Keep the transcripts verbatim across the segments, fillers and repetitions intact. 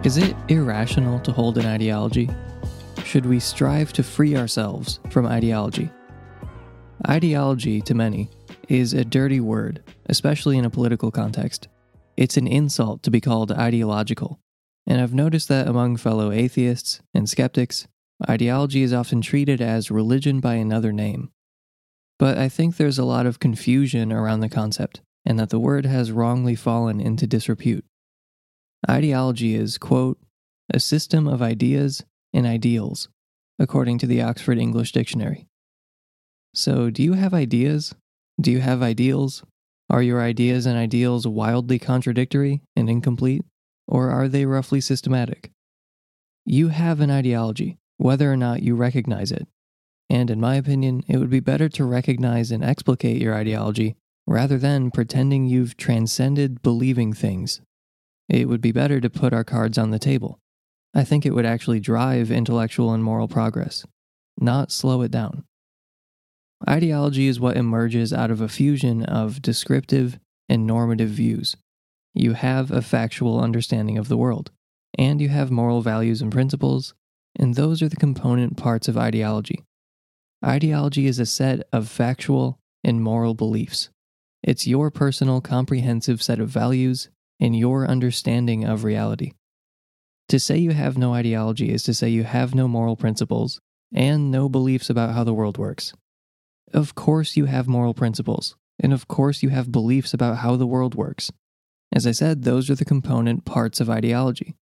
Is it irrational to hold an ideology? Should we strive to free ourselves from ideology? Ideology, to many, is a dirty word, especially in a political context. It's an insult to be called ideological, and I've noticed that among fellow atheists and skeptics, ideology is often treated as religion by another name. But I think there's a lot of confusion around the concept, and that the word has wrongly fallen into disrepute. Ideology is, quote, a system of ideas and ideals, according to the Oxford English Dictionary. So, do you have ideas? Do you have ideals? Are your ideas and ideals wildly contradictory and incomplete, or are they roughly systematic? You have an ideology, whether or not you recognize it. And in my opinion, it would be better to recognize and explicate your ideology rather than pretending you've transcended believing things. It would be better to put our cards on the table. I think it would actually drive intellectual and moral progress, not slow it down. Ideology is what emerges out of a fusion of descriptive and normative views. You have a factual understanding of the world, and you have moral values and principles, and those are the component parts of ideology. Ideology is a set of factual and moral beliefs. It's your personal comprehensive set of values and your understanding of reality. To say you have no ideology is to say you have no moral principles and no beliefs about how the world works. Of course you have moral principles, and of course you have beliefs about how the world works. As I said, those are the component parts of ideology.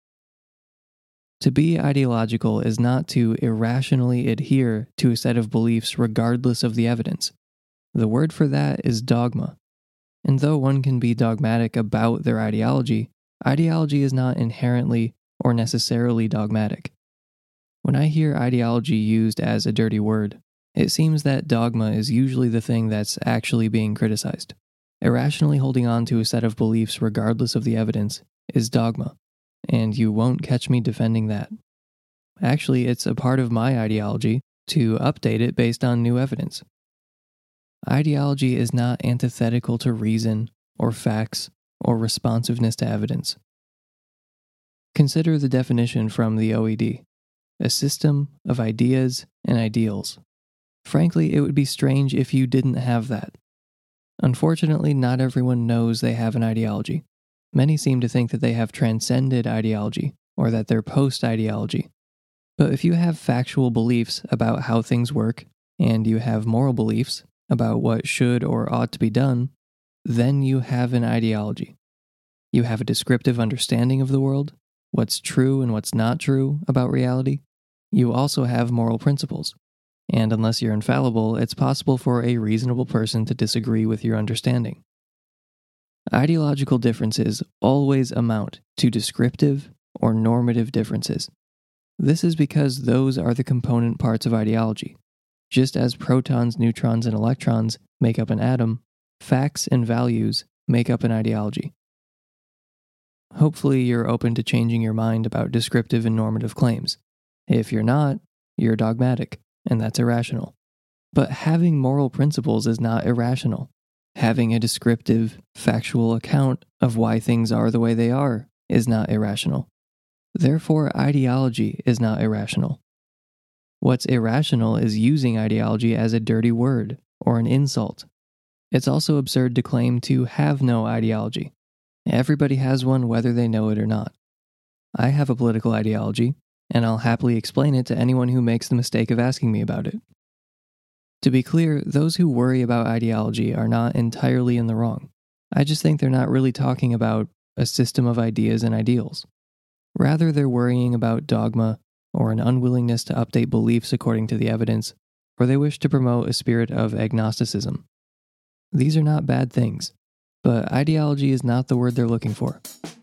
To be ideological is not to irrationally adhere to a set of beliefs regardless of the evidence. The word for that is dogma. And though one can be dogmatic about their ideology, ideology is not inherently or necessarily dogmatic. When I hear ideology used as a dirty word, it seems that dogma is usually the thing that's actually being criticized. Irrationally holding on to a set of beliefs regardless of the evidence is dogma, and you won't catch me defending that. Actually, it's a part of my ideology to update it based on new evidence. Ideology is not antithetical to reason, or facts, or responsiveness to evidence. Consider the definition from the O E D, a system of ideas and ideals. Frankly, it would be strange if you didn't have that. Unfortunately, not everyone knows they have an ideology. Many seem to think that they have transcended ideology, or that they're post-ideology. But if you have factual beliefs about how things work, and you have moral beliefs about what should or ought to be done, then you have an ideology. You have a descriptive understanding of the world, what's true and what's not true about reality. You also have moral principles. And unless you're infallible, it's possible for a reasonable person to disagree with your understanding. Ideological differences always amount to descriptive or normative differences. This is because those are the component parts of ideology. Just as protons, neutrons, and electrons make up an atom, facts and values make up an ideology. Hopefully you're open to changing your mind about descriptive and normative claims. If you're not, you're dogmatic, and that's irrational. But having moral principles is not irrational. Having a descriptive, factual account of why things are the way they are is not irrational. Therefore, ideology is not irrational. What's irrational is using ideology as a dirty word or an insult. It's also absurd to claim to have no ideology. Everybody has one whether they know it or not. I have a political ideology, and I'll happily explain it to anyone who makes the mistake of asking me about it. To be clear, those who worry about ideology are not entirely in the wrong. I just think they're not really talking about a system of ideas and ideals. Rather, they're worrying about dogma or an unwillingness to update beliefs according to the evidence, or they wish to promote a spirit of agnosticism. These are not bad things, but ideology is not the word they're looking for.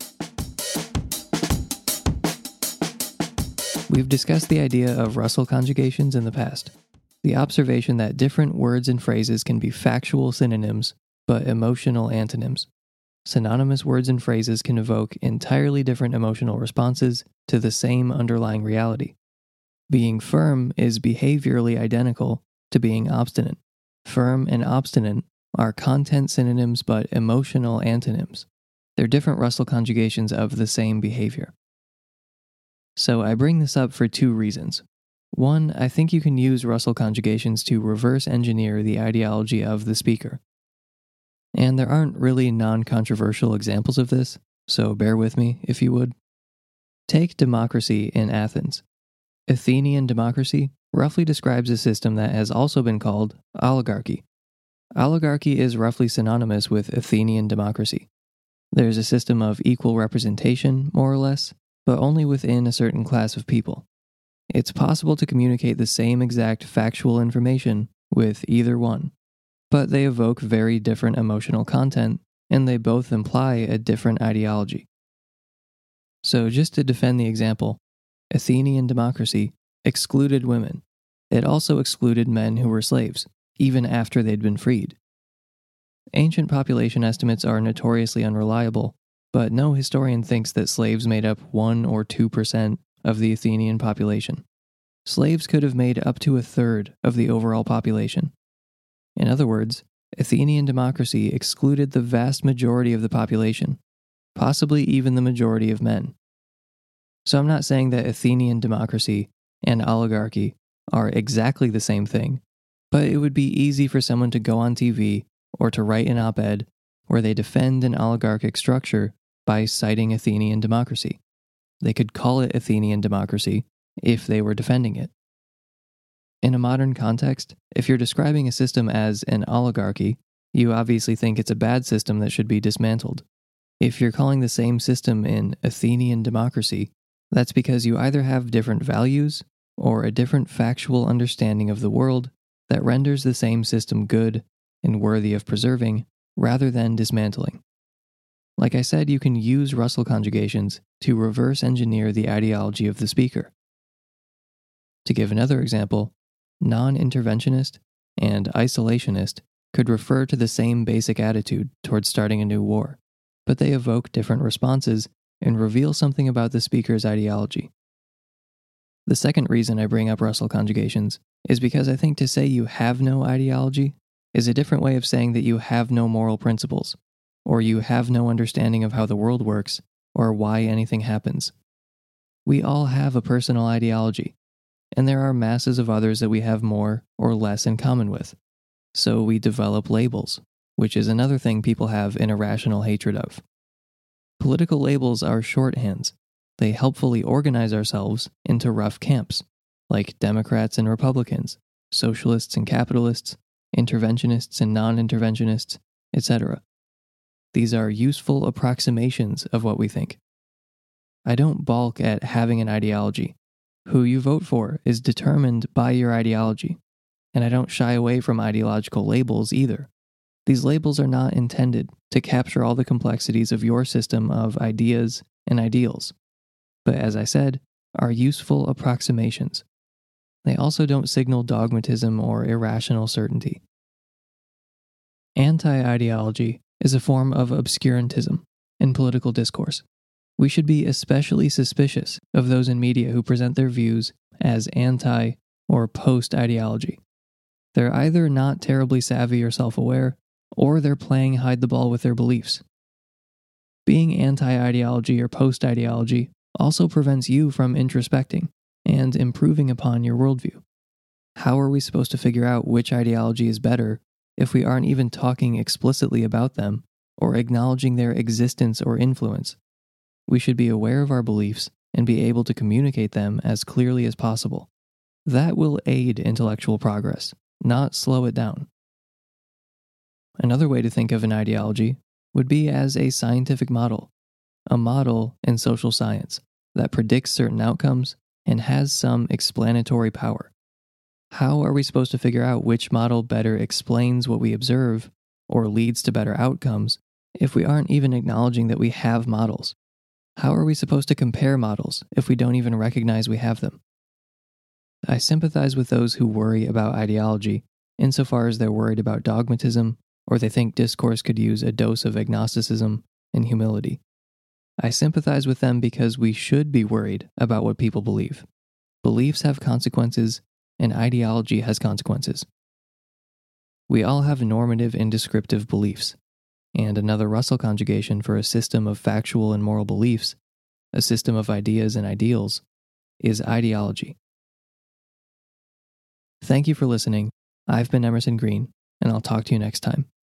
We've discussed the idea of Russell conjugations in the past, the observation that different words and phrases can be factual synonyms, but emotional antonyms. Synonymous words and phrases can evoke entirely different emotional responses to the same underlying reality. Being firm is behaviorally identical to being obstinate. Firm and obstinate are content synonyms but emotional antonyms. They're different Russell conjugations of the same behavior. So I bring this up for two reasons. One, I think you can use Russell conjugations to reverse engineer the ideology of the speaker. And there aren't really non-controversial examples of this, so bear with me if you would. Take democracy in Athens. Athenian democracy roughly describes a system that has also been called oligarchy. Oligarchy is roughly synonymous with Athenian democracy. There's a system of equal representation, more or less, but only within a certain class of people. It's possible to communicate the same exact factual information with either one, but they evoke very different emotional content, and they both imply a different ideology. So just to defend the example, Athenian democracy excluded women. It also excluded men who were slaves, even after they'd been freed. Ancient population estimates are notoriously unreliable, but no historian thinks that slaves made up one or two percent of the Athenian population. Slaves could have made up to a third of the overall population. In other words, Athenian democracy excluded the vast majority of the population, possibly even the majority of men. So I'm not saying that Athenian democracy and oligarchy are exactly the same thing, but it would be easy for someone to go on T V or to write an op-ed where they defend an oligarchic structure by citing Athenian democracy. They could call it Athenian democracy if they were defending it. In a modern context, if you're describing a system as an oligarchy, you obviously think it's a bad system that should be dismantled. If you're calling the same system an Athenian democracy, that's because you either have different values or a different factual understanding of the world that renders the same system good and worthy of preserving rather than dismantling. Like I said, you can use Russell conjugations to reverse engineer the ideology of the speaker. To give another example, non-interventionist and isolationist could refer to the same basic attitude towards starting a new war, but they evoke different responses and reveal something about the speaker's ideology. The second reason I bring up Russell conjugations is because I think to say you have no ideology is a different way of saying that you have no moral principles, or you have no understanding of how the world works, or why anything happens. We all have a personal ideology, and there are masses of others that we have more or less in common with. So we develop labels, which is another thing people have an irrational hatred of. Political labels are shorthands. They helpfully organize ourselves into rough camps, like Democrats and Republicans, socialists and capitalists, interventionists and non-interventionists, et cetera. These are useful approximations of what we think. I don't balk at having an ideology. Who you vote for is determined by your ideology, and I don't shy away from ideological labels either. These labels are not intended to capture all the complexities of your system of ideas and ideals, but as I said, are useful approximations. They also don't signal dogmatism or irrational certainty. Anti-ideology is a form of obscurantism in political discourse. We should be especially suspicious of those in media who present their views as anti- or post-ideology. They're either not terribly savvy or self-aware, or they're playing hide the ball with their beliefs. Being anti-ideology or post-ideology also prevents you from introspecting and improving upon your worldview. How are we supposed to figure out which ideology is better if we aren't even talking explicitly about them or acknowledging their existence or influence? We should be aware of our beliefs and be able to communicate them as clearly as possible. That will aid intellectual progress, not slow it down. Another way to think of an ideology would be as a scientific model, a model in social science that predicts certain outcomes and has some explanatory power. How are we supposed to figure out which model better explains what we observe or leads to better outcomes if we aren't even acknowledging that we have models? How are we supposed to compare models if we don't even recognize we have them? I sympathize with those who worry about ideology insofar as they're worried about dogmatism or they think discourse could use a dose of agnosticism and humility. I sympathize with them because we should be worried about what people believe. Beliefs have consequences, and ideology has consequences. We all have normative and descriptive beliefs, and another Russell conjugation for a system of factual and moral beliefs, a system of ideas and ideals, is ideology. Thank you for listening. I've been Emerson Green, and I'll talk to you next time.